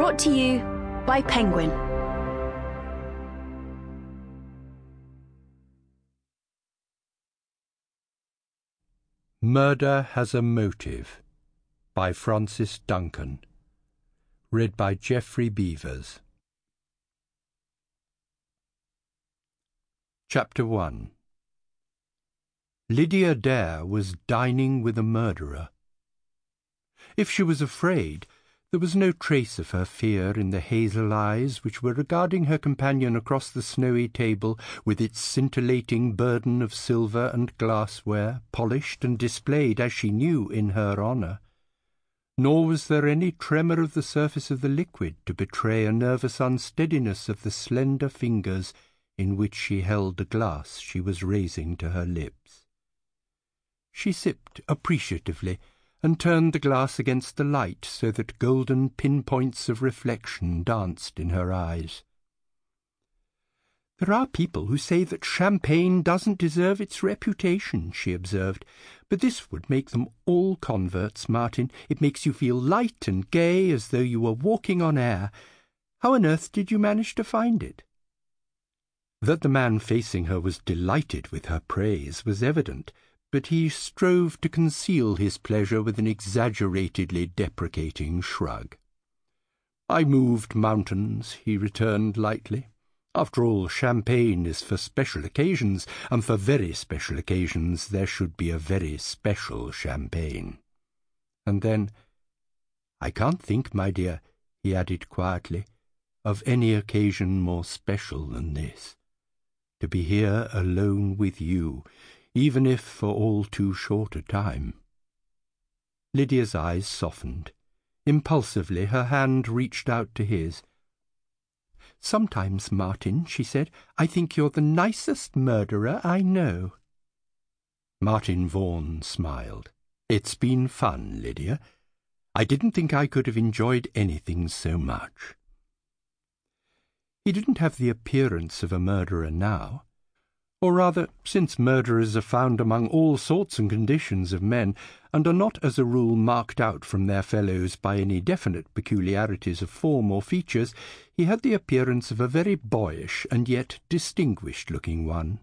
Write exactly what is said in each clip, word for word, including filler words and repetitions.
Brought to you by Penguin. Murder Has a Motive by Francis Duncan. Read by Geoffrey Beavers. Chapter one. Lydia Dare was dining with a murderer. If she was afraid, there was no trace of her fear in the hazel eyes which were regarding her companion across the snowy table with its scintillating burden of silver and glassware, polished and displayed, as she knew, in her honour. Nor was there any tremor of the surface of the liquid to betray a nervous unsteadiness of the slender fingers in which she held the glass she was raising to her lips. She sipped appreciatively, and turned the glass against the light so that golden pinpoints of reflection danced in her eyes. "There are people who say that champagne doesn't deserve its reputation," she observed, "but this would make them all converts, Martin. It makes you feel light and gay, as though you were walking on air. How on earth did you manage to find it?" That the man facing her was delighted with her praise was evident, but he strove to conceal his pleasure with an exaggeratedly deprecating shrug. "I moved mountains," he returned lightly. "After all, champagne is for special occasions, and for very special occasions there should be a very special champagne." And then, "I can't think, my dear," he added quietly, "of any occasion more special than this. To be here alone with you, even if for all too short a time." Lydia's eyes softened. Impulsively her hand reached out to his. "Sometimes, Martin," she said, "I think you're the nicest murderer I know." Martin Vaughan smiled. "It's been fun, Lydia. I didn't think I could have enjoyed anything so much." He didn't have the appearance of a murderer now. Or rather, since murderers are found among all sorts and conditions of men, and are not as a rule marked out from their fellows by any definite peculiarities of form or features, he had the appearance of a very boyish and yet distinguished-looking one.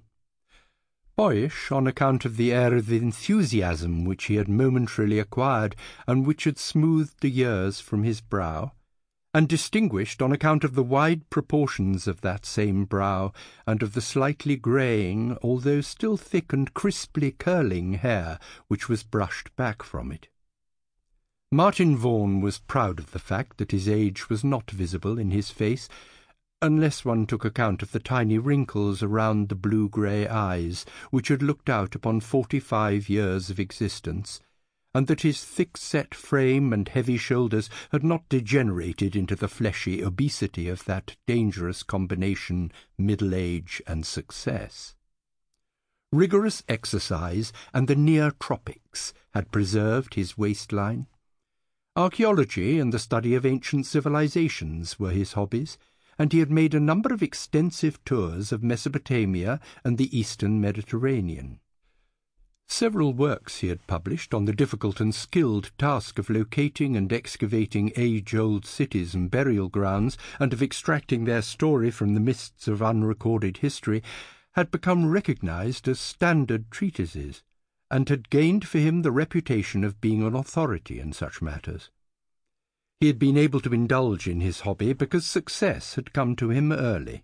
Boyish on account of the air of enthusiasm which he had momentarily acquired and which had smoothed the years from his brow, and distinguished on account of the wide proportions of that same brow and of the slightly greying, although still thick and crisply curling hair which was brushed back from it. Martin Vaughan was proud of the fact that his age was not visible in his face, unless one took account of the tiny wrinkles around the blue-grey eyes which had looked out upon forty-five years of existence, and that his thick-set frame and heavy shoulders had not degenerated into the fleshy obesity of that dangerous combination, middle age and success. Rigorous exercise and the near tropics had preserved his waistline. Archaeology and the study of ancient civilizations were his hobbies, and he had made a number of extensive tours of Mesopotamia and the eastern Mediterranean. Several works he had published on the difficult and skilled task of locating and excavating age-old cities and burial grounds, and of extracting their story from the mists of unrecorded history, had become recognized as standard treatises, and had gained for him the reputation of being an authority in such matters. He had been able to indulge in his hobby because success had come to him early.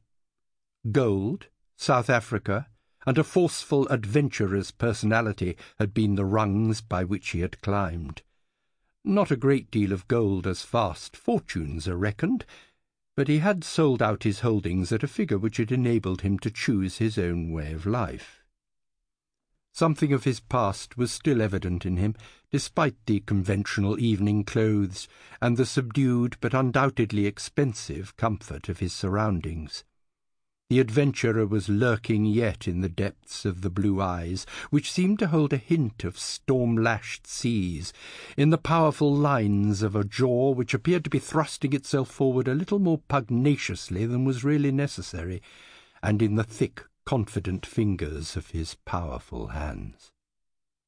Gold, South Africa, and a forceful adventurer's personality had been the rungs by which he had climbed. Not a great deal of gold as fast fortunes are reckoned, but he had sold out his holdings at a figure which had enabled him to choose his own way of life. Something of his past was still evident in him, despite the conventional evening clothes and the subdued but undoubtedly expensive comfort of his surroundings. The adventurer was lurking yet in the depths of the blue eyes, which seemed to hold a hint of storm-lashed seas, in the powerful lines of a jaw which appeared to be thrusting itself forward a little more pugnaciously than was really necessary, and in the thick, confident fingers of his powerful hands.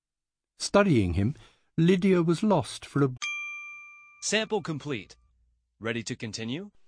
Studying him, Lydia was lost for a... Sample complete. Ready to continue?